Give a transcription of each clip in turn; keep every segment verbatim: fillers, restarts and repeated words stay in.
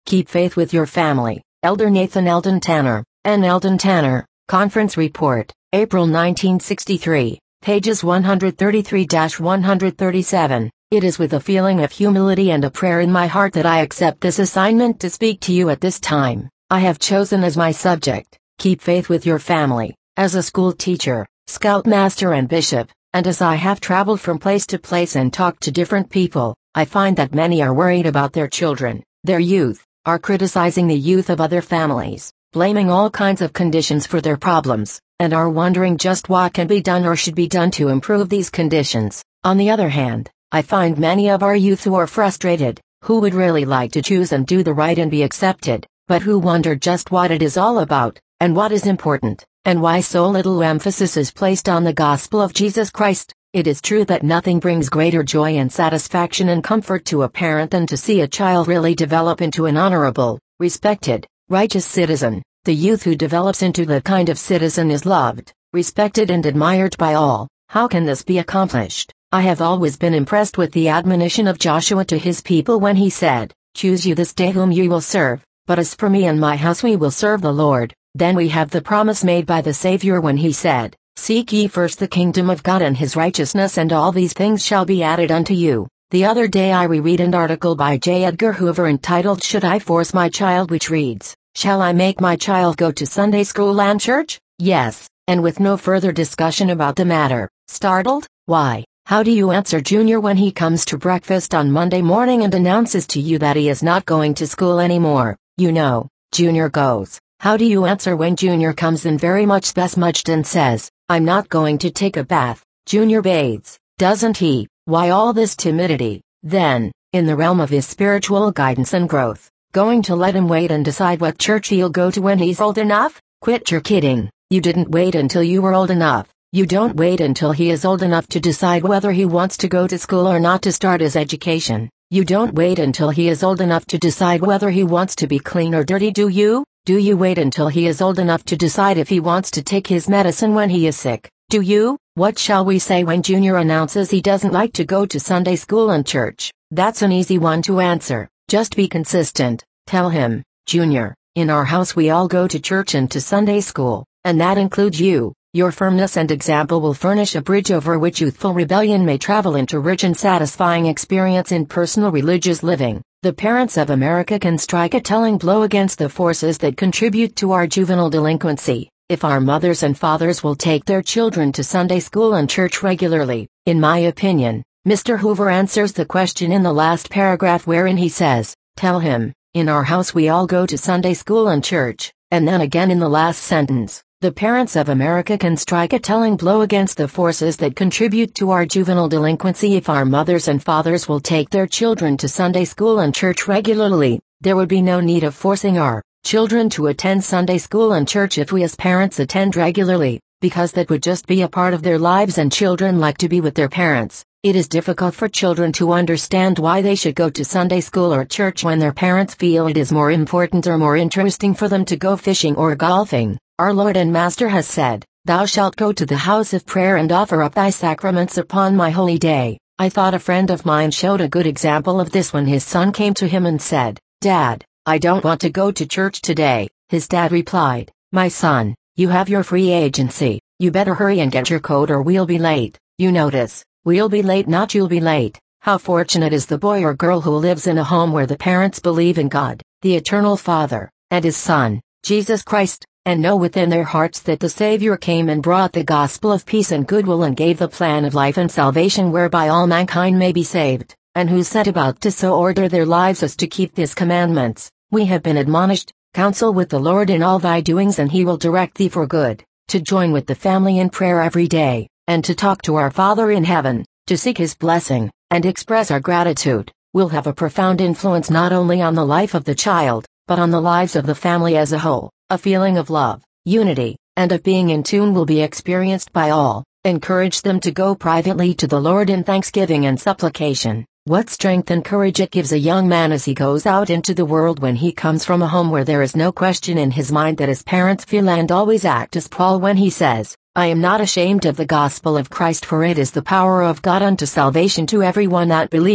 Keep faith with your family. Elder Nathan Eldon Tanner, N. Eldon Tanner, Conference Report, April nineteen sixty-three, pages one thirty-three to one thirty-seven. It is with a feeling of humility and a prayer in my heart that I accept this assignment to speak to you at this time. I have chosen as my subject, Keep Faith with Your Family. As a school teacher, scoutmaster and bishop, and as I have traveled from place to place and talked to different people, I find that many are worried about their children, their youth, are criticizing the youth of other families, blaming all kinds of conditions for their problems, and are wondering just what can be done or should be done to improve these conditions. On the other hand, I find many of our youth who are frustrated, who would really like to choose and do the right and be accepted, but who wonder just what it is all about, and what is important, and why so little emphasis is placed on the gospel of Jesus Christ. It is true that nothing brings greater joy and satisfaction and comfort to a parent than to see a child really develop into an honorable, respected, righteous citizen. The youth who develops into the kind of citizen is loved, respected and admired by all. How can this be accomplished? I have always been impressed with the admonition of Joshua to his people when he said, "Choose you this day whom you will serve, but as for me and my house we will serve the Lord." Then we have the promise made by the Savior when he said, "Seek ye first the kingdom of God and his righteousness, and all these things shall be added unto you." The other day I reread an article by J. Edgar Hoover entitled "Should I Force My Child?" which reads, "Shall I make my child go to Sunday school and church?" Yes, and with no further discussion about the matter. Startled? Why? How do you answer Junior when he comes to breakfast on Monday morning and announces to you that he is not going to school anymore? You know, Junior goes. How do you answer when Junior comes in very much besmudged and says, "I'm not going to take a bath"? Junior bathes, doesn't he? Why all this timidity? Then, in the realm of his spiritual guidance and growth, going to let him wait and decide what church he'll go to when he's old enough? Quit your kidding. You didn't wait until you were old enough. You don't wait until he is old enough to decide whether he wants to go to school or not to start his education. You don't wait until he is old enough to decide whether he wants to be clean or dirty, do you? Do you wait until he is old enough to decide if he wants to take his medicine when he is sick? Do you? What shall we say when Junior announces he doesn't like to go to Sunday school and church? That's an easy one to answer. Just be consistent. Tell him, "Junior, in our house we all go to church and to Sunday school, and that includes you." Your firmness and example will furnish a bridge over which youthful rebellion may travel into rich and satisfying experience in personal religious living. The parents of America can strike a telling blow against the forces that contribute to our juvenile delinquency, if our mothers and fathers will take their children to Sunday school and church regularly. In my opinion, Mister Hoover answers the question in the last paragraph wherein he says, "Tell him, in our house we all go to Sunday school and church," and then again in the last sentence, "The parents of America can strike a telling blow against the forces that contribute to our juvenile delinquency if our mothers and fathers will take their children to Sunday school and church regularly." There would be no need of forcing our children to attend Sunday school and church if we as parents attend regularly, because that would just be a part of their lives and children like to be with their parents. It is difficult for children to understand why they should go to Sunday school or church when their parents feel it is more important or more interesting for them to go fishing or golfing. Our Lord and Master has said, "Thou shalt go to the house of prayer and offer up thy sacraments upon my holy day." I thought a friend of mine showed a good example of this when his son came to him and said, "Dad, I don't want to go to church today." His dad replied, "My son, you have your free agency. You better hurry and get your coat or we'll be late." You notice, we'll be late, not you'll be late. How fortunate is the boy or girl who lives in a home where the parents believe in God, the Eternal Father, and His Son, Jesus Christ, and know within their hearts that the Savior came and brought the gospel of peace and goodwill and gave the plan of life and salvation whereby all mankind may be saved, and who set about to so order their lives as to keep His commandments. We have been admonished, "Counsel with the Lord in all thy doings and He will direct thee for good," to join with the family in prayer every day, and to talk to our Father in heaven, to seek His blessing, and express our gratitude, will have a profound influence not only on the life of the child, but on the lives of the family as a whole. A feeling of love, unity, and of being in tune will be experienced by all. Encourage them to go privately to the Lord in thanksgiving and supplication. What strength and courage it gives a young man as he goes out into the world when he comes from a home where there is no question in his mind that his parents feel and always act as Paul when he says, "I am not ashamed of the gospel of Christ, for it is the power of God unto salvation to every one that believeth."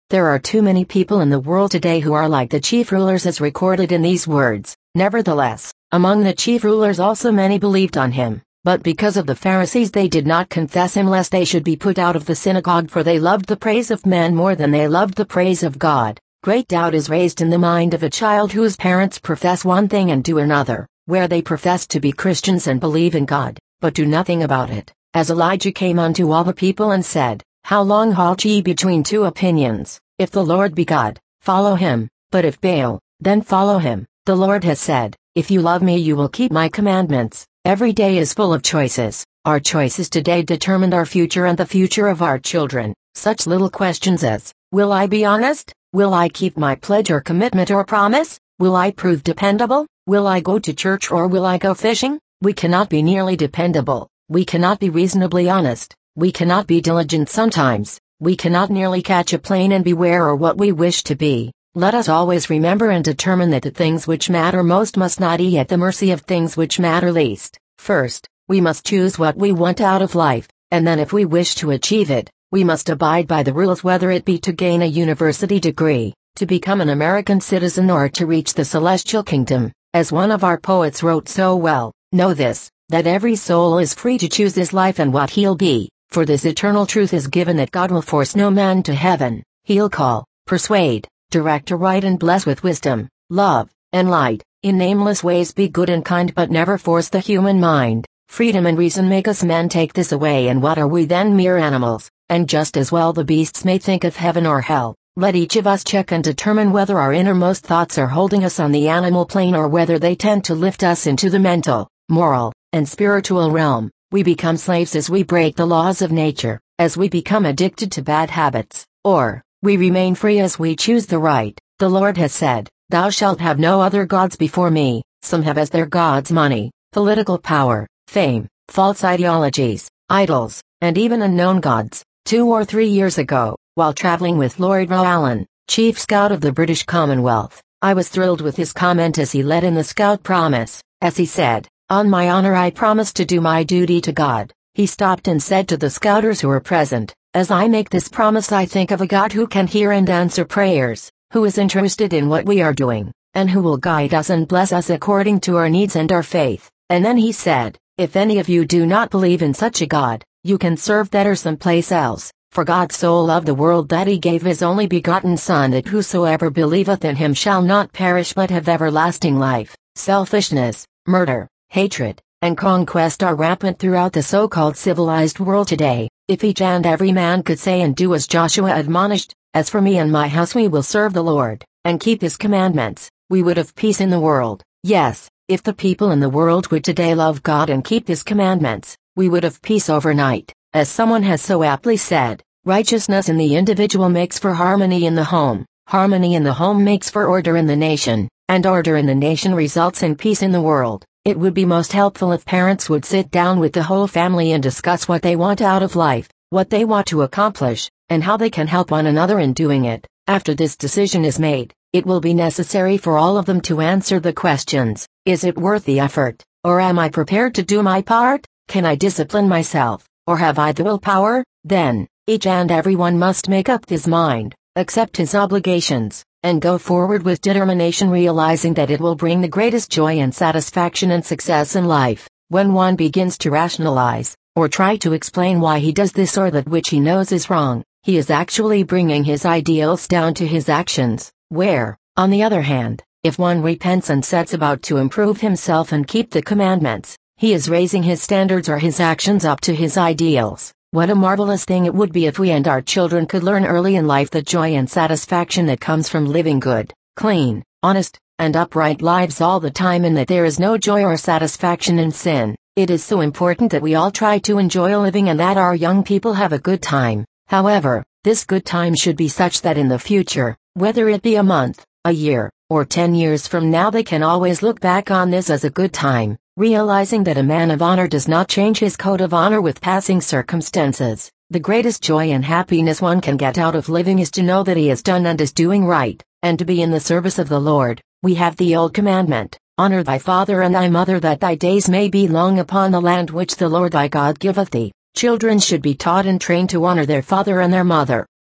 There are too many people in the world today who are like the chief rulers as recorded in these words. Nevertheless, among the chief rulers also many believed on him, but because of the Pharisees they did not confess him lest they should be put out of the synagogue, for they loved the praise of men more than they loved the praise of God. Great doubt is raised in the mind of a child whose parents profess one thing and do another, where they profess to be Christians and believe in God, but do nothing about it. As Elijah came unto all the people and said, How long halt ye between two opinions? If the Lord be God, follow him, but if Baal, then follow him. The Lord has said, If you love me you will keep my commandments. Every day is full of choices. Our choices today determine our future and the future of our children. Such little questions as, will I be honest? Will I keep my pledge or commitment or promise? Will I prove dependable? Will I go to church or will I go fishing? We cannot be nearly dependable. We cannot be reasonably honest. We cannot be diligent sometimes. We cannot nearly catch a plane and be where or what we wish to be. Let us always remember and determine that the things which matter most must not be at the mercy of things which matter least. First, we must choose what we want out of life, and then if we wish to achieve it, we must abide by the rules, whether it be to gain a university degree, to become an American citizen, or to reach the celestial kingdom. As one of our poets wrote so well, know this, that every soul is free to choose his life and what he'll be, for this eternal truth is given that God will force no man to heaven. He'll call, persuade, direct aright and bless with wisdom, love, and light. In nameless ways be good and kind, but never force the human mind. Freedom and reason make us men, take this away and what are we then? Mere animals. And just as well the beasts may think of heaven or hell. Let each of us check and determine whether our innermost thoughts are holding us on the animal plane or whether they tend to lift us into the mental, moral, and spiritual realm. We become slaves as we break the laws of nature, as we become addicted to bad habits, or we remain free as we choose the right. The Lord has said, Thou shalt have no other gods before me. Some have as their gods money, political power, fame, false ideologies, idols, and even unknown gods. Two or three years ago, while traveling with Lord Rowan, Chief Scout of the British Commonwealth, I was thrilled with his comment as he led in the Scout Promise, as he said, On my honor I promise to do my duty to God. He stopped and said to the Scouters who were present, As I make this promise I think of a God who can hear and answer prayers, who is interested in what we are doing, and who will guide us and bless us according to our needs and our faith. And then he said, If any of you do not believe in such a God, you can serve better someplace else. For God so loved the world that he gave his only begotten Son, that whosoever believeth in him shall not perish but have everlasting life. Selfishness, murder, hatred, and conquest are rampant throughout the so-called civilized world today. If each and every man could say and do as Joshua admonished, As for me and my house we will serve the Lord, and keep his commandments, we would have peace in the world. Yes, if the people in the world would today love God and keep his commandments, we would have peace overnight. As someone has so aptly said, righteousness in the individual makes for harmony in the home, harmony in the home makes for order in the nation, and order in the nation results in peace in the world. It would be most helpful if parents would sit down with the whole family and discuss what they want out of life, what they want to accomplish, and how they can help one another in doing it. After this decision is made, it will be necessary for all of them to answer the questions, Is it worth the effort, or am I prepared to do my part? Can I discipline myself, or have I the willpower? Then, each and every one must make up his mind, accept his obligations, and go forward with determination, realizing that it will bring the greatest joy and satisfaction and success in life. When one begins to rationalize, or try to explain why he does this or that which he knows is wrong, he is actually bringing his ideals down to his actions. Where, on the other hand, if one repents and sets about to improve himself and keep the commandments, he is raising his standards or his actions up to his ideals. What a marvelous thing it would be if we and our children could learn early in life the joy and satisfaction that comes from living good, clean, honest, and upright lives all the time, and that there is no joy or satisfaction in sin. It is so important that we all try to enjoy living and that our young people have a good time. However, this good time should be such that in the future, whether it be a month, a year, or ten years from now, they can always look back on this as a good time, realizing that a man of honor does not change his code of honor with passing circumstances. The greatest joy and happiness one can get out of living is to know that he has done and is doing right, and to be in the service of the Lord. We have the old commandment, Honor thy father and thy mother, that thy days may be long upon the land which the Lord thy God giveth thee. Children should be taught and trained to honor their father and their mother,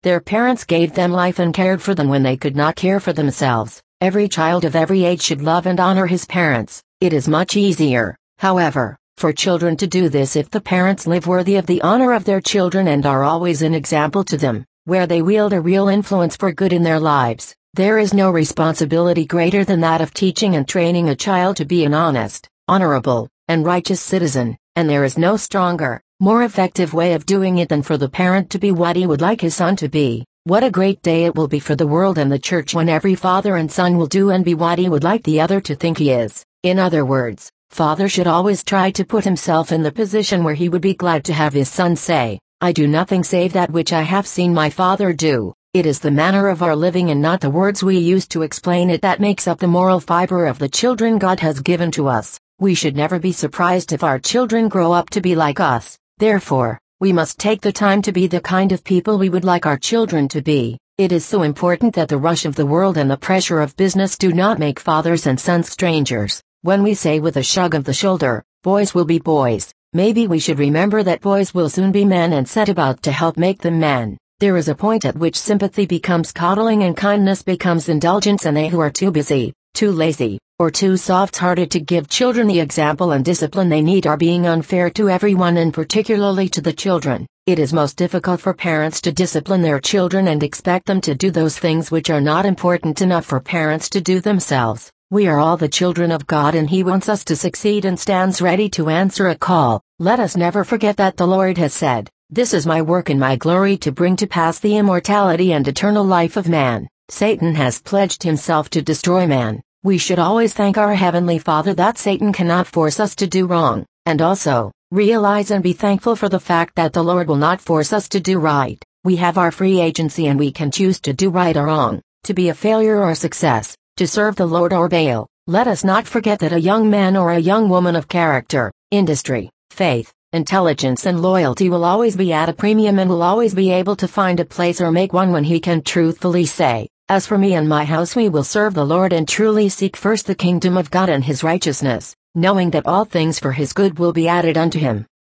Their parents gave them life and cared for them when they could not care for themselves. Every child of every age should love and honor his parents. It is much easier, however, for children to do this if the parents live worthy of the honor of their children and are always an example to them, where they wield a real influence for good in their lives. There is no responsibility greater than that of teaching and training a child to be an honest, honorable, and righteous citizen, and there is no stronger, more effective way of doing it than for the parent to be what he would like his son to be. What a great day it will be for the world and the church when every father and son will do and be what he would like the other to think he is. In other words, father should always try to put himself in the position where he would be glad to have his son say, "I do nothing save that which I have seen my father do." It is the manner of our living and not the words we use to explain it that makes up the moral fiber of the children God has given to us. We should never be surprised if our children grow up to be like us. Therefore, we must take the time to be the kind of people we would like our children to be. It is so important that the rush of the world and the pressure of business do not make fathers and sons strangers. When we say with a shrug of the shoulder, boys will be boys, maybe we should remember that boys will soon be men and set about to help make them men. There is a point at which sympathy becomes coddling and kindness becomes indulgence, and they who are too busy, too lazy, or too soft-hearted to give children the example and discipline they need are being unfair to everyone and particularly to the children. It is most difficult for parents to discipline their children and expect them to do those things which are not important enough for parents to do themselves. We are all the children of God and He wants us to succeed and stands ready to answer a call. Let us never forget that the Lord has said, "This is my work and my glory to bring to pass the immortality and eternal life of man." Satan has pledged himself to destroy man. We should always thank our Heavenly Father that Satan cannot force us to do wrong, and also, realize and be thankful for the fact that the Lord will not force us to do right. We have our free agency and we can choose to do right or wrong, to be a failure or a success, to serve the Lord or Baal. Let us not forget that a young man or a young woman of character, industry, faith, intelligence and loyalty will always be at a premium and will always be able to find a place or make one when he can truthfully say, "As for me and my house we will serve the Lord and truly seek first the kingdom of God and His righteousness," knowing that all things for His good will be added unto him.